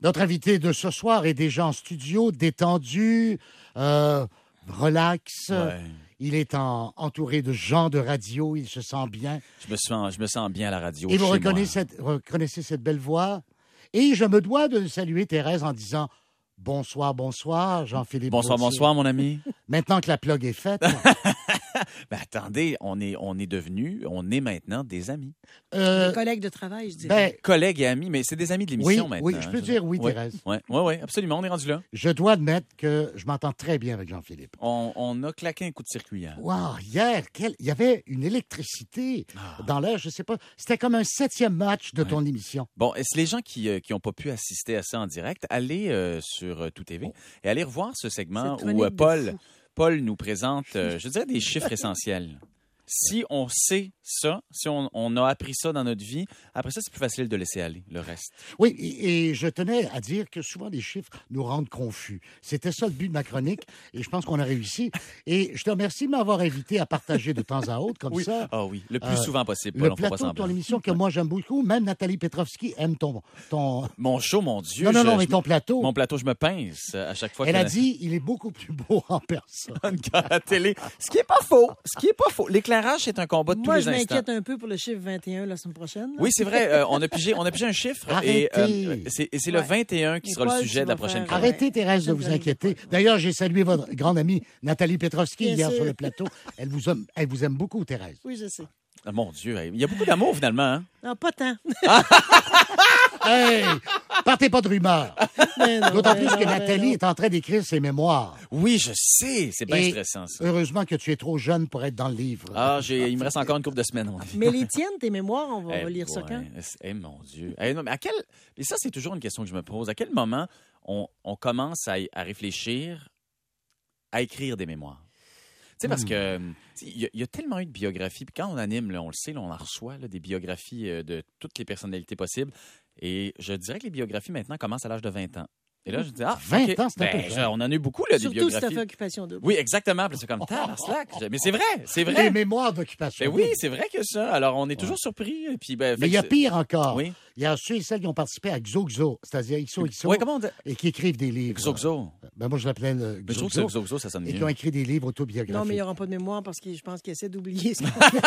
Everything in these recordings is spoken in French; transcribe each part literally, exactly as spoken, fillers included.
Notre invité de ce soir est déjà en studio, détendu, euh, relax. Ouais. Il est en, entouré de gens de radio, il se sent bien. Je me sens, je me sens bien à la radio. Et vous chez reconnaissez moi. cette, reconnaissez cette belle voix. Et je me dois de saluer Thérèse en disant bonsoir, bonsoir, Jean-Philippe Bonsoir, Gauthier. bonsoir, mon ami. Maintenant que la plug est faite, Ben, attendez, on est, on est devenus, on est maintenant des amis. euh, Des collègues de travail, je dirais. ben, Collègues et amis, mais c'est des amis de oui, l'émission maintenant. oui, je peux hein, dire oui, Ouais, Thérèse. Oui, oui, oui, absolument, on est rendu là. Je dois admettre que je m'entends très bien avec Jean-Philippe. On, on a claqué un coup de circuit hier. Wow, hier, quel- il y avait une électricité Ah. dans l'air, je sais pas. C'était comme un septième match de Ouais. ton émission. Bon, et c'est les gens qui n'ont pas pu assister à ça en direct, allez euh, sur euh, Tout T V et allez revoir ce segment Cette où chronique euh, de Paul, fou. Paul nous présente, euh, je dirais, des chiffres essentiels. Si on sait ça, si on, on a appris ça dans notre vie, après ça, c'est plus facile de laisser aller le reste. Oui, et, et je tenais à dire que souvent les chiffres nous rendent confus. C'était ça le but de ma chronique, et je pense qu'on a réussi. Et je te remercie de m'avoir invité à partager de temps à autre, comme ça, Ah oui, le plus Euh, souvent possible, le Paul, on ne pas plateau de ton semblant. émission que moi j'aime beaucoup. Même Nathalie Petrovski aime ton... ton... Mon show, mon Dieu. non, non, je- non, mais je- ton plateau. Mon plateau, je me pince à chaque fois Elle que a dit, il est beaucoup plus beau en personne. à la télé. Ce qui est pas faux. Ce qui est pas faux. L'éclairage, c'est un combat de tous Moi, les je instants. m'inquiète un peu pour le chiffre vingt et un la semaine prochaine. là. Oui, c'est vrai. euh, on, a pigé, on a pigé un chiffre. Arrêtez. Et, euh, c'est et c'est le Ouais. vingt et un qui Et sera Paul, le sujet tu de la vas prochaine faire- chronique. Arrêtez, Thérèse, de vous inquiéter. D'ailleurs, j'ai salué votre grande amie Nathalie Petrovski Bien hier sûr. sur le plateau. Elle vous aime, elle vous aime beaucoup, Thérèse. Oui, je sais. Ah, mon Dieu, il y a beaucoup d'amour finalement. Hein? Non, pas tant. Hey! Partez pas de rumeurs. Mais non, D'autant mais plus non, que mais Nathalie non. est en train d'écrire ses mémoires. Oui, je sais. C'est bien Et stressant, ça. Heureusement que tu es trop jeune pour être dans le livre. Ah, j'ai, il me reste encore une couple de semaines. on Mais les tiennes, tes mémoires, on va Eh, lire ça ouais. quand? Eh, mon Dieu. Eh, non, mais à quel... Et ça, c'est toujours une question que je me pose. À quel moment on, on commence à, à réfléchir à écrire des mémoires? Tu sais, parce que tu sais, il y, a- il y a tellement eu de biographies. Puis quand on anime, là, on le sait, là, on en reçoit là, des biographies euh, de toutes les personnalités possibles. Et je dirais que les biographies, maintenant, commencent à l'âge de vingt ans. Et là, je dis, ah, vingt OK. ans, c'est un peu Ben, jeune. on en a eu beaucoup, là, des Surtout si t'as biographies. fait occupation double. Oui, exactement. Puis là, c'est comme, tabarnak. Mais c'est vrai, c'est Les vrai. mémoires d'occupation. Ben oui, c'est vrai que ça. Alors, on est toujours surpris. Et puis, ben, Mais fait il y a que pire encore. Oui. Il y a ceux et celles qui ont participé à Xoxo, c'est-à-dire X O X O, Oui, comment on dit? et qui écrivent des livres. Xoxo. Ben moi, je l'appelais le Mais je trouve que Xoxo, Xoxo, ça sonne et qui mieux. ont écrit des livres autobiographiques. Non, mais il n'y aura pas de mémoire parce que je pense qu'ils essaient d'oublier ce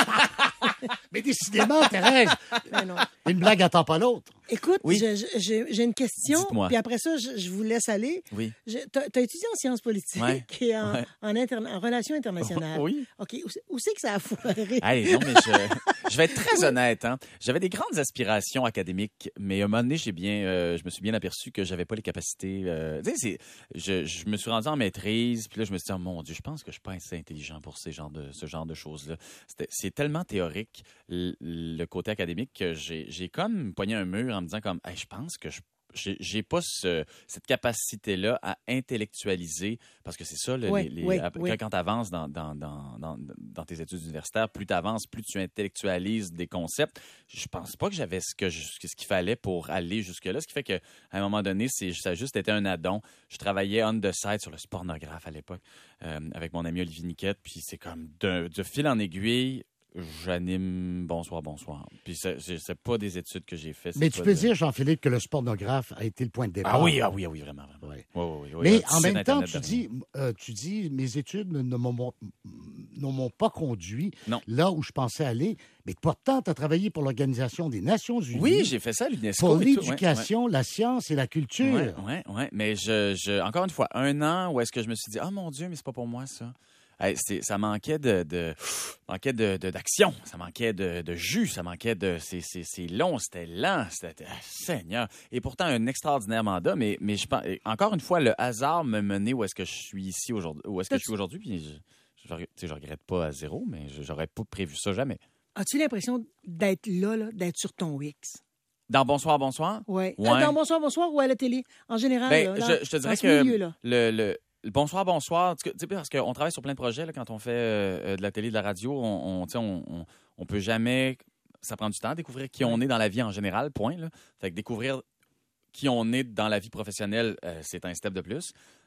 Mais décidément, Thérèse, Mais non. une blague attend pas l'autre. Écoute, Oui. je- je- j'ai j'ai une question, Dites-moi. puis après ça, je, je vous laisse aller. Oui. Tu as étudié en sciences politiques Ouais. et en, Ouais. en, interna- en relations internationales. Oui. OK, où, c'est- où c'est que ça a foiré? Hey, non, mais je, je vais être très honnête. Hein. J'avais des grandes aspirations académiques, mais à un moment donné, j'ai bien, euh, je me suis bien aperçu que j'avais pas les capacités. euh, tu sais, c'est- je, je me suis rendu en maîtrise, puis là, je me suis dit, oh, mon Dieu, je pense que je suis pas assez intelligent pour ces genres de, ce genre de choses-là. C'était- C'est tellement théorique, le, le côté académique, que j'ai j'ai comme pogné un mur en me disant, comme, hey, je pense que je j'ai j'ai pas ce- cette capacité-là à intellectualiser, parce que c'est ça, le- Oui, les, les- oui, après, oui. quand tu avances dans, dans, dans, dans, dans tes études universitaires, plus tu avances, plus tu intellectualises des concepts. Je pense pas que j'avais ce que je- ce qu'il fallait pour aller jusque-là, ce qui fait qu'à un moment donné, c'est, ça a juste été un addon. Je travaillais on the side sur le spornographe à l'époque, euh, avec mon ami Olivier Niquette, puis c'est comme de, de fil en aiguille, j'anime bonsoir, bonsoir. Puis c'est, c'est, c'est pas des études que j'ai faites. c'est Mais tu pas peux de- dire, Jean-Philippe, que le spornographe a été le point de départ. Ah oui, ah oui, ah oui, vraiment, vraiment. Ouais. Oui, oui, oui, oui. Mais Le en site même temps, Internet tu de dis, euh, tu dis, mes études ne ne m'ont ne m'ont pas conduit Non. là où je pensais aller. Mais pourtant, tu as travaillé pour l'Organisation des Nations Unies. Oui, j'ai fait ça à l'UNESCO. Pour et tout, ouais, l'éducation, la science et la culture. ouais. Oui, oui, oui. Mais je, je, encore une fois, un an où est-ce que je me suis dit, oh mon Dieu, mais c'est pas pour moi ça. Hey, c'est- ça manquait de, de manquait de, de- d'action, ça manquait de, de jus, ça manquait de, c'est, c'est, c'est long, c'était lent, c'était, ah, Seigneur. Et pourtant un extraordinaire mandat, mais, mais je pense, encore une fois, le hasard me menait où est-ce que je suis ici aujourd'hui, où est-ce que je suis aujourd'hui, puis je, je, tu sais, je regrette pas à zéro, mais je- j'aurais pas prévu ça jamais. As-tu l'impression d'être là, là, d'être sur ton X? Dans Bonsoir, bonsoir. Oui. Ouais. Dans Bonsoir, bonsoir ou à la télé? En général, Ben, là, je, dans- je te dans dirais ce que milieu-là. le, le, le bonsoir, bonsoir, tu sais, parce qu'on travaille sur plein de projets là, quand on fait euh, de la télé, de la radio, on, on, tu sais, on, on, on peut jamais, ça prend du temps à découvrir qui on est dans la vie en général, point. Là. Fait que découvrir qui on est dans la vie professionnelle, euh, c'est un step de plus.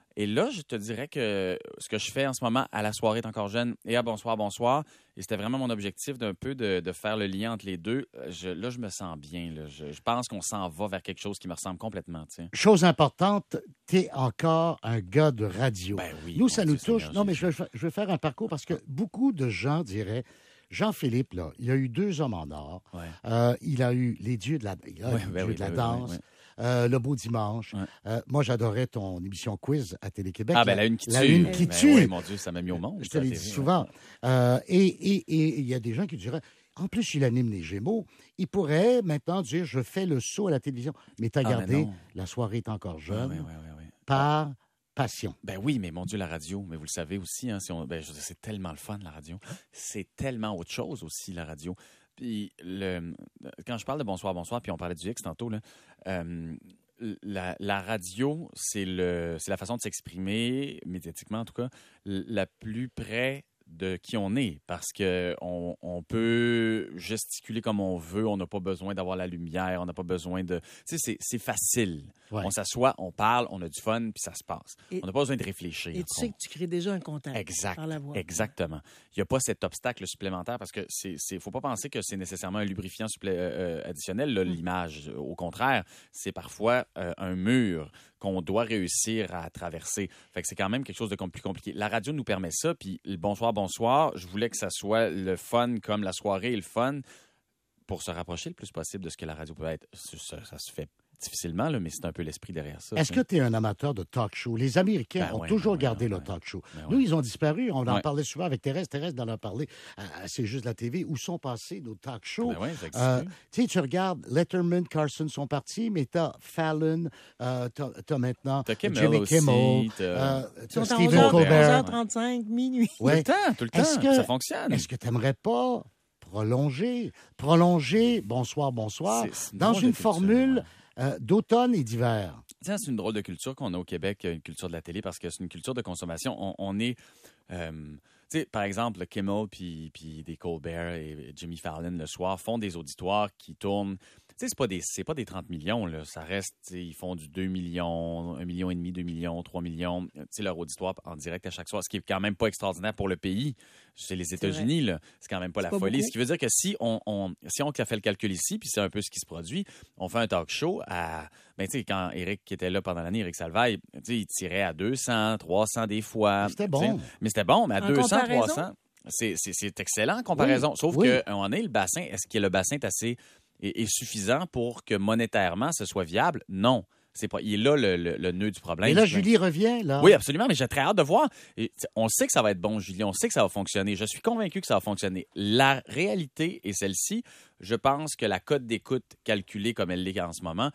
Et là, je te dirais que ce que je fais en ce moment à la soirée est encore jeune et à Bonsoir, Bonsoir, et c'était vraiment mon objectif d'un peu de, de faire le lien entre les deux. Je, là, je me sens bien. Là. Je, je pense qu'on s'en va vers quelque chose qui me ressemble complètement. T'sais. Chose importante, tu es encore un gars de radio. Ben oui, nous, ça Dieu nous touche. Seigneur, non, mais j'ai... je, je vais faire un parcours parce que beaucoup de gens diraient... Jean-Philippe, là, il a eu deux hommes en or. Ouais. Euh, il a eu les dieux de la, il a Ouais, eu les ben dieux oui, de la ben oui, danse. oui, oui. Euh, le beau dimanche. Ouais. Euh, moi, j'adorais ton émission quiz à Télé-Québec. Ah, ben la une qui tue. La une qui Ben tue. oui, mon Dieu, ça m'a mis au monde. Je te l'ai dit souvent. Euh, et il et, et, y a des gens qui diraient, en plus, il anime les Gémeaux. Il pourrait maintenant dire, je fais le saut à la télévision. Mais t'as ah, gardé, mais la soirée est encore jeune, ah, oui, oui, oui, oui. par passion. Ben oui, mais mon Dieu, la radio, mais vous le savez aussi, hein, si on, ben, je veux dire, c'est tellement le fun, la radio. C'est tellement autre chose aussi, la radio. Puis, le, quand je parle de Bonsoir, Bonsoir, puis on parlait du X tantôt, là, euh, la, la radio, c'est, le, c'est la façon de s'exprimer, médiatiquement en tout cas, la plus près de qui on est, parce qu'on on peut gesticuler comme on veut, on n'a pas besoin d'avoir la lumière, on n'a pas besoin de... Tu sais, c'est, c'est facile. Ouais. On s'assoit, on parle, on a du fun, puis ça se passe. Et, on n'a pas besoin de réfléchir. Et tu sais que tu crées déjà un contact exact, par la voix. Exactement. Il n'y a pas cet obstacle supplémentaire, parce que c'est, c'est faut pas penser que c'est nécessairement un lubrifiant supplé- euh, additionnel, là, mm. l'image. Au contraire, c'est parfois euh, un mur qu'on doit réussir à traverser. Fait que c'est quand même quelque chose de plus compliqué. La radio nous permet ça, puis le bonsoir, bonsoir, je voulais que ça soit le fun comme la soirée est le fun pour se rapprocher le plus possible de ce que la radio peut être. Ça, ça se fait difficilement, là, mais c'est un peu l'esprit derrière ça. Est-ce que tu es un amateur de talk show? Les Américains ben ont ouais, toujours ben gardé ouais, le ouais. talk show. Ben Nous, ouais. ils ont disparu. On en ouais. parlait souvent avec Thérèse. Thérèse d'en a parlé. Euh, c'est juste la T V. Où sont passés nos talk shows? Ben ouais, ça existe euh, plus. tu sais, tu regardes, Letterman, Carson sont partis, mais t'as Fallon, euh, t'as, t'as maintenant t'as Kimmel Jimmy aussi, Kimmel, t'as... euh, t'as Stephen Stephen Colbert. onze heures trente-cinq, minuit. Ouais. Tout le temps, tout le temps. Que, ça fonctionne. Est-ce que tu n'aimerais pas prolonger, prolonger, bonsoir, bonsoir, c'est, c'est une dans une culture, formule ouais. euh, d'automne et d'hiver? Tiens, c'est une drôle de culture qu'on a au Québec, une culture de la télé, parce que c'est une culture de consommation. On, on est... Euh, tu sais, par exemple, le Kimmel puis, puis des Colbert et Jimmy Fallon le soir font des auditoires qui tournent... Tu sais, c'est pas des, c'est pas des trente millions, là. Ça reste, ils font du deux millions, un million et demi, deux millions, trois millions. Tu sais, leur auditoire en direct à chaque soir, ce qui est quand même pas extraordinaire pour le pays. C'est les États-Unis, là. C'est quand même pas c'est la pas folie. beaucoup. Ce qui veut dire que si on, on, si on fait le calcul ici, puis c'est un peu ce qui se produit, on fait un talk show à... Ben, tu sais, quand Éric qui était là pendant l'année, Éric Salvaille, tu sais, il tirait à deux cents, trois cents des fois. C'était bon. T'sais. Mais c'était bon, mais à En deux cents, comparaison? trois cents, c'est, c'est, c'est excellent en comparaison. Oui, Sauf oui. qu'à un moment donné, le bassin, est-ce que le bassin est assez... est, est suffisant pour que monétairement, ce soit viable? Non. C'est pas, il est là le, le, le nœud du problème. Et là, Julie revient, là. Oui, absolument, mais j'ai très hâte de voir. Et, on sait que ça va être bon, Julie. On sait que ça va fonctionner. Je suis convaincu que ça va fonctionner. La réalité est celle-ci. Je pense que la cote d'écoute calculée comme elle l'est en ce moment,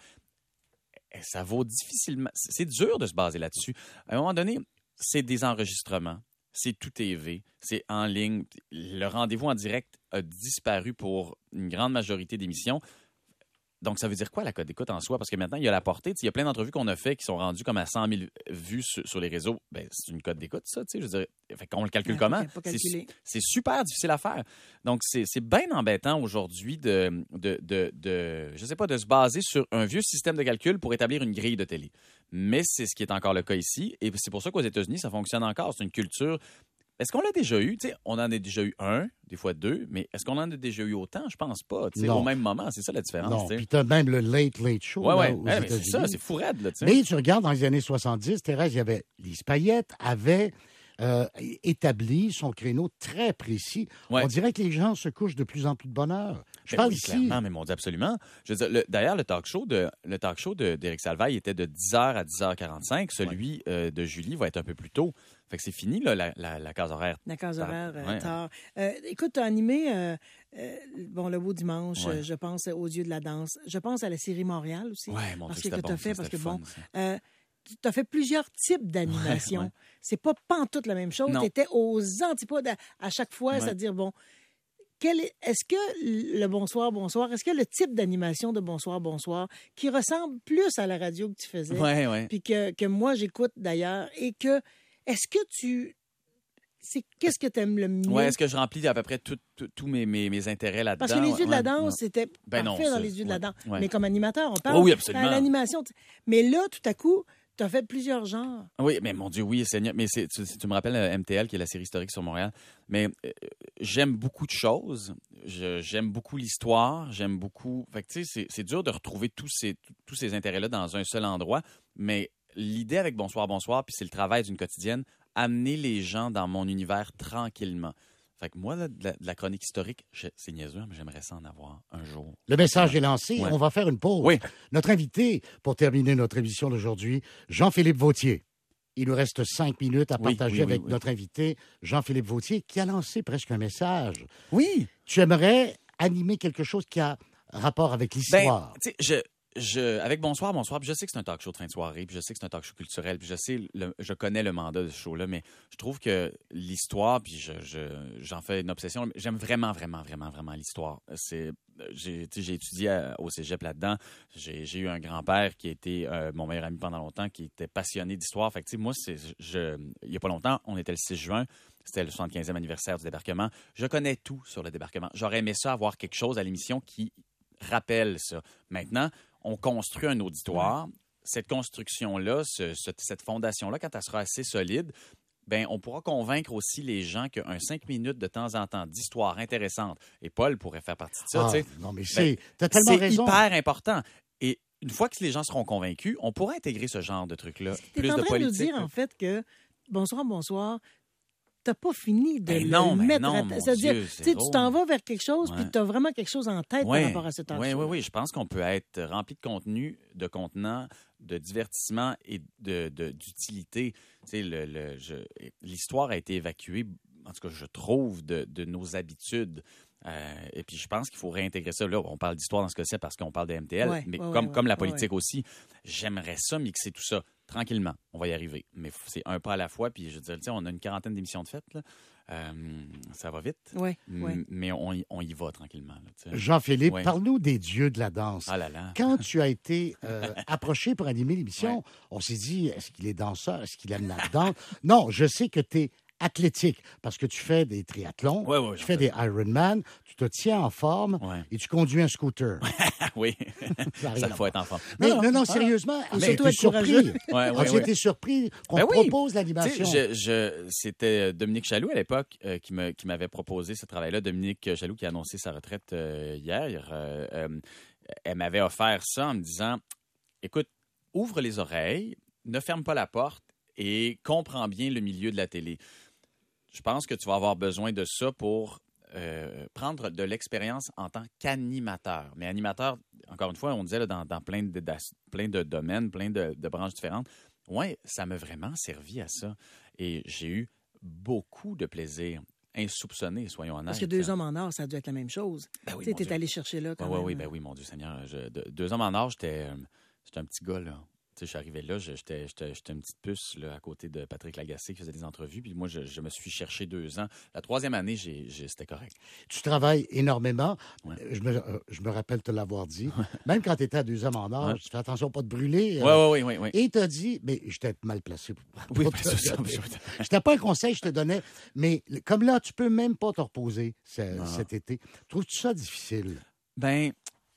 ça vaut difficilement... C'est dur de se baser là-dessus. À un moment donné, c'est des enregistrements. C'est tout T V, c'est en ligne. Le rendez-vous en direct a disparu pour une grande majorité d'émissions. Donc, ça veut dire quoi, la cote d'écoute en soi? Parce que maintenant, il y a la portée. Il y a plein d'entrevues qu'on a fait qui sont rendues comme à cent mille vues sur, sur les réseaux. Ben, c'est une cote d'écoute, ça, tu sais. Je veux dire, fait qu'on le calcule Ouais, comment? pas calculé. C'est, c'est super difficile à faire. Donc, c'est, c'est bien embêtant aujourd'hui de, de, de, de, je sais pas, de se baser sur un vieux système de calcul pour établir une grille de télé. Mais c'est ce qui est encore le cas ici. Et c'est pour ça qu'aux États-Unis, ça fonctionne encore. C'est une culture... Est-ce qu'on l'a déjà eu? T'sais, on en a déjà eu un, des fois deux, mais est-ce qu'on en a déjà eu autant? Je pense pas. T'sais, au même moment, c'est ça la différence. Non, t'sais. puis t'as même le Late Late Show Ouais, là, ouais. aux Ouais, mais c'est États-Unis. ça, c'est fou raide, là, t'sais. Mais tu regardes, dans les années soixante-dix, Thérèse, il y avait Lise Payette avait euh, établi son créneau très précis. Ouais. On dirait que les gens se couchent de plus en plus de bonne heure. Je Ben parle oui, ici. clairement, mais mon Dieu, absolument. Je veux dire, le- d'ailleurs, le talk show de le talk show de, d'Éric Salvaille était de dix heures à dix heures quarante-cinq. Celui euh, de Julie va être un peu plus tôt. Fait que c'est fini, là, la, la, la case horaire. La case horaire, euh, Ouais. tard. Euh, écoute, tu as animé euh, euh, bon, Le Beau Dimanche, Ouais. euh, je pense aux Yeux de la danse. Je pense à la série Montréal aussi. Ouais, mon parce Dieu, que c'était tu as bon, fait, ça, parce que c'était le bon, fun, ça. euh, tu as fait plusieurs types d'animation. Ouais, ouais. C'est pas pantoute la même chose. Non. Tu étais aux antipodes à, à chaque fois, Ouais. c'est-à-dire, bon, quel est, est-ce que le Bonsoir, Bonsoir, est-ce que le type d'animation de Bonsoir, Bonsoir, qui ressemble plus à la radio que tu faisais, Ouais, ouais. puis que, que moi j'écoute d'ailleurs, et que, est-ce que tu... C'est, qu'est-ce que tu aimes le mieux? Ouais, est-ce que je remplis à peu près tout- tout- tous mes, mes, mes intérêts là-dedans? Parce que les yeux de la Ouais, danse, ouais. c'était Ben non, parfait dans ça, les yeux de la ouais, danse. ouais. Mais comme animateur, on parle Oh oui, absolument. à l'animation. t- Mais là, tout à coup, tu as fait plusieurs genres. Oui, mais mon Dieu, oui, Seigneur. Mais c'est, tu, tu me rappelles euh, M T L, qui est la série historique sur Montréal. Mais euh, j'aime beaucoup de choses. Je, j'aime beaucoup l'histoire. J'aime beaucoup. Fait que, tu sais, c'est, c'est dur de retrouver tous ces, tous ces intérêts-là dans un seul endroit. Mais l'idée avec Bonsoir, Bonsoir, puis c'est le travail d'une quotidienne, amener les gens dans mon univers tranquillement. Fait que moi, là, de, la, de la chronique historique, je, c'est niaiseux, mais j'aimerais ça en avoir un jour. Le message est lancé. Ouais. On va faire une pause. Oui. Notre invité, pour terminer notre émission d'aujourd'hui, Jean-Philippe Vauthier. Il nous reste cinq minutes à Oui, partager oui, oui, avec oui. notre invité, Jean-Philippe Vauthier, qui a lancé presque un message. Oui. Tu aimerais animer quelque chose qui a rapport avec Ben, l'histoire. tu sais, je, je, avec Bonsoir, Bonsoir, puis je sais que c'est un talk show de fin de soirée, puis je sais que c'est un talk show culturel, puis je sais, le, je connais le mandat de ce show-là, mais je trouve que l'histoire, puis je, je, j'en fais une obsession, j'aime vraiment, vraiment, vraiment, vraiment l'histoire. C'est, j'ai, tu sais, j'ai étudié à- au cégep là-dedans. J'ai, j'ai eu un grand-père qui a été euh, mon meilleur ami pendant longtemps, qui était passionné d'histoire. Fait que, tu sais, moi, c'est, je, il n'y a pas longtemps, on était le six juin, c'était le soixante-quinzième anniversaire du débarquement. Je connais tout sur le débarquement. J'aurais aimé ça avoir quelque chose à l'émission qui rappelle ça. Maintenant, on construit un auditoire. Cette construction-là, ce- ce- cette fondation-là, quand elle sera assez solide, ben, on pourra convaincre aussi les gens qu'un cinq minutes de temps en temps d'histoire intéressante, et Paul pourrait faire partie de ça, Ah, tu sais, non, mais c'est, t'as c'est tellement raison. hyper important. Et une fois que les gens seront convaincus, on pourra intégrer ce genre de truc-là. Tu Plus es en de train de nous politique. dire, en fait, que Bonsoir, Bonsoir, t'as pas fini de Ben le non, ben mettre non, à mon C'est-à-dire, Dieu, tu c'est sais, tu drôle. t'en vas vers quelque chose, Ouais. puis tu as vraiment quelque chose en tête Ouais. par rapport à ce talk Oui, show. oui, oui. Je pense qu'on peut être rempli de contenu, de contenant, de divertissement et de, de- d'utilité. Tu sais, le, le- je- l'histoire a été évacuée, en tout cas, je trouve, de, de nos habitudes. Euh, et puis, je pense qu'il faut réintégrer ça. Là, on parle d'histoire dans ce cas-ci parce qu'on parle de M T L, Ouais, mais ouais, comme, ouais, comme la ouais, politique aussi, j'aimerais ça mixer tout ça tranquillement. On va y arriver. Mais f- c'est un pas à la fois. Puis, je veux dire, tu sais, on a une quarantaine d'émissions de fête. Là. Euh, ça va vite. Oui, M- oui. Mais on y, on y va tranquillement. Là, tu sais. Jean-Philippe, Ouais. parle-nous des dieux de la danse. Ah là là. Quand tu as été euh, approché pour animer l'émission, on s'est dit, est-ce qu'il est danseur? Est-ce qu'il aime la danse? Non, je sais que tu es athlétique parce que tu fais des triathlons, Ouais, ouais, tu j'en fais fais. des Ironman, tu te tiens en forme Ouais. et tu conduis un scooter. Oui, Ça a rien ça à faut voir. être en forme. Mais non, non, sérieusement, Faut as-tu surtout été être courageux. surpris? Ouais, ouais, As-tu ouais. été surpris qu'on Ben te oui. propose Tu sais, l'animation? je, je- c'était Dominique Chaloux à l'époque euh, qui, me, qui m'avait proposé ce travail-là. Dominique Chaloux qui a annoncé sa retraite euh, hier. Euh, euh, elle m'avait offert ça en me disant, écoute, ouvre les oreilles, ne ferme pas la porte et comprends bien le milieu de la télé. Je pense que tu vas avoir besoin de ça pour euh, prendre de l'expérience en tant qu'animateur. Mais animateur, encore une fois, on disait là, dans, dans plein, de, d'as- plein de domaines, plein de, de branches différentes. Oui, ça m'a vraiment servi à ça. Et j'ai eu beaucoup de plaisir, insoupçonné, soyons honnêtes. Parce que Deux hommes en or, ça a dû être la même chose. Ben oui, tu sais, mon t'es Dieu. allé chercher là quand Oui, même. oui, ben oui, mon Dieu Seigneur. Je- de- deux hommes en or, j'étais, euh, j'étais un petit gars, là. Tu sais, je suis arrivé là, je- j'étais, j'étais, j'étais une petite puce là, à côté de Patrick Lagacé qui faisait des entrevues. Puis moi, je, je me suis cherché deux ans. La troisième année, j'ai, j'ai- c'était correct. Tu travailles énormément. Ouais. Je, me, euh, je me rappelle te l'avoir dit. Même quand tu étais à deux hommes en or, Ouais. tu fais attention pas de brûler. Oui, euh, oui, oui, oui. Et il t'a dit, mais j'étais mal placé pour, pour Oui, te ben, c'est ça. donner. C'était pas un conseil que je te donnais, mais le- comme là, tu peux même pas te reposer ce- Non. cet été. Trouves-tu ça difficile? Ben,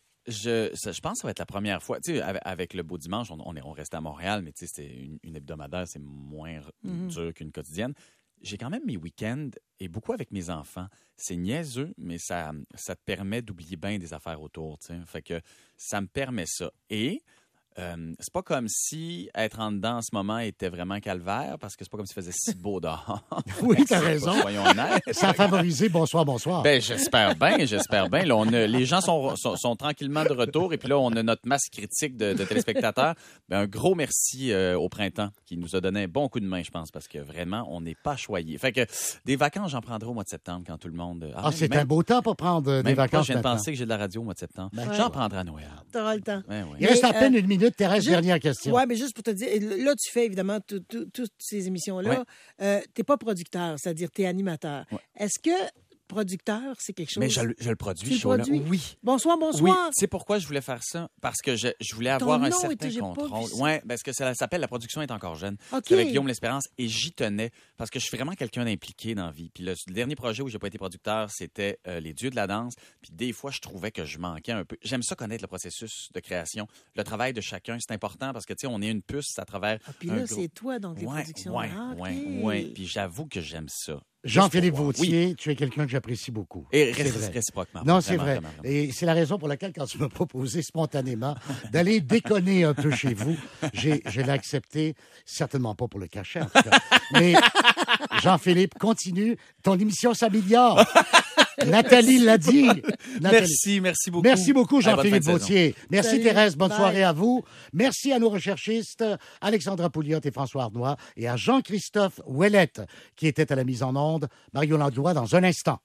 je, ça- je pense que ça va être la première fois. Tu sais, avec, avec le Beau Dimanche, on, on, est, on restait à Montréal, mais tu sais, c'est une, une hebdomadaire, c'est moins r- Mhm. dur qu'une quotidienne. J'ai quand même mes week-ends et beaucoup avec mes enfants. C'est niaiseux, mais ça, ça te permet d'oublier bien des affaires autour. Tu sais. Fait que ça me permet ça. Et euh, c'est pas comme si être en dedans en ce moment était vraiment calvaire, parce que c'est pas comme s'il faisait si beau dehors. Oui, t'as raison. Soyons honnêtes. Ça a favorisé bonsoir, bonsoir. Ben, j'espère bien, j'espère bien. Là, on a- les gens sont, sont, sont tranquillement de retour et puis là, on a notre masse critique de, de téléspectateurs. Ben, un gros merci euh, au printemps qui nous a donné un bon coup de main, je pense, parce que vraiment, on n'est pas choyés. Fait que des vacances, j'en prendrai au mois de septembre quand tout le monde... ah, c'est même- un beau temps pour prendre euh, des même pas, vacances je viens de maintenant. penser que j'ai de la radio au mois de septembre. Ben, J'en ouais. prendrai à Noël. T'auras le temps. Ouais, ouais. Il reste à Mais, peine euh, une minute. Thérèse, juste- dernière question. Oui, mais juste pour te dire, là, tu fais évidemment tout- tout- toutes ces émissions-là. Ouais. Euh, tu n'es pas producteur, c'est-à-dire tu es animateur. Ouais. Est-ce que producteur, c'est quelque chose... Mais je, le- je le produis, Tu le ce show-là. produis? Oui. Bonsoir, Oui, bonsoir. c'est pourquoi je voulais faire ça. Parce que je, je voulais Ton avoir un nom certain était- j'ai pas contrôle. vu ça. Oui, parce que ça s'appelle La production est encore jeune. OK. C'est avec Guillaume L'Espérance et j'y tenais parce que je suis vraiment quelqu'un d'impliqué dans la vie. Puis le, le dernier projet où j'ai pas été producteur, c'était euh, Les Dieux de la danse. Puis des fois, je trouvais que je manquais un peu. J'aime ça connaître le processus de création, le travail de chacun. C'est important parce que, tu sais, on est une puce à travers Ah, puis un là, gros- c'est toi, donc, les Ouais, productions. ouais, Ah, OK. ouais, ouais. Puis j'avoue que j'aime ça. Jean-Philippe Juste pour voir. Vautier, tu es quelqu'un que j'apprécie beaucoup. Et C'est ré- vrai. réciproquement. Non, c'est Vraiment, vrai. vraiment, vraiment. Et c'est la raison pour laquelle, quand tu m'as proposé spontanément d'aller déconner un peu chez vous, j'ai, je l'ai accepté, certainement pas pour le cachet, en tout cas. Mais Jean-Philippe, continue. Ton émission s'améliore. Nathalie l'a dit. Nathalie. Merci, merci beaucoup. Merci beaucoup, Allez, bonne fin Jean-Philippe de saison. Vautier. Merci, Salut. Thérèse. Bonne Bye. soirée à vous. Merci à nos recherchistes, Alexandra Pouliot et François Arnois, et à Jean-Christophe Ouellette, qui était à la mise en onde. Mario Langlois dans un instant.